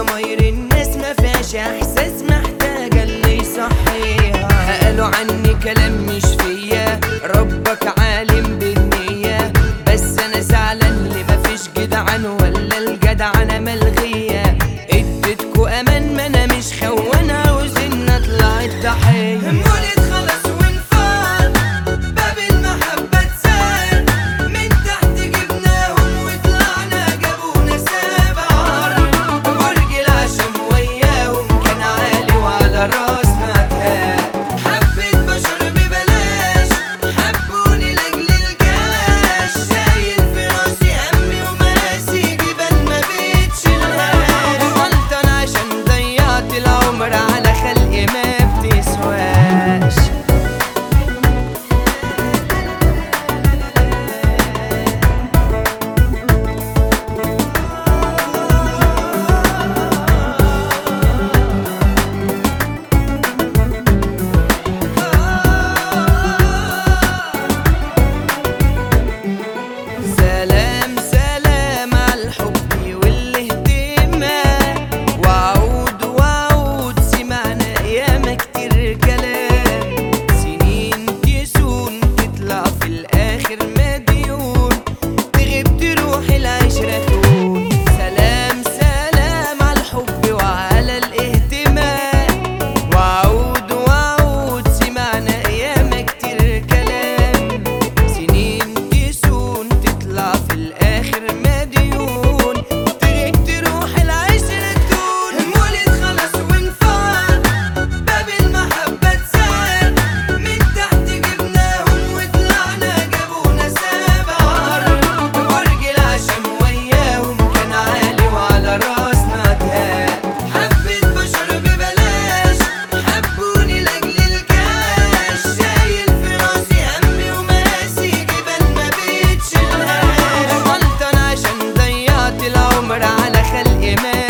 ضماير الناس ما فيهاش احساس، محتاجه اللي يصحيها. قالوا عني كلام مش فيا، ربك عالم بالنية، بس انا زعلان اللي مفيش جدعان ولا الجدعنة ملغية. اديتكو امان ما انا مش خوان، عاوزين نطلع الضحية. مولد خلاص وانفعل باب المحبة اتسال، من تحت جبناهم وطلعنا جابونا سبع، ورجل عشان وياهم كان عالي وعلى راسنا تهان. حبة بشر ببلاش حبوني لاجل الجاش، شايل في راسي همي وماسي جبال ما بتشيلهاش. غلطان عشان ضيعت العمر على خلق ما بتسواش. سلام سلام عالحب والاهتمام، وعود وعود سمعنا ياما كتير كلام. سنين تسون تطلع في الاخر مديون، تغيب تروح العشرة تون. سلام سلام عالحب وعلى الاهتمام، وعود وعود سمعنا ياما كتير كلام. سنين تسون تطلع في الاخر مديون، تغيب تروح العشرة تون. مولد خلاص وانفعل باب المحبة اتسال، من تحت جبناهم وطلعنا جابونا سبع، ورجل عشان وياهم كان عالي وعلى راسنا تهان. حبة بشر ببلاش حبوني لاجل الكاش، شايل في راسي همي وماسي جبال ما بتشيلهاش. غلطان عشان ضيعت العمر على خلق ما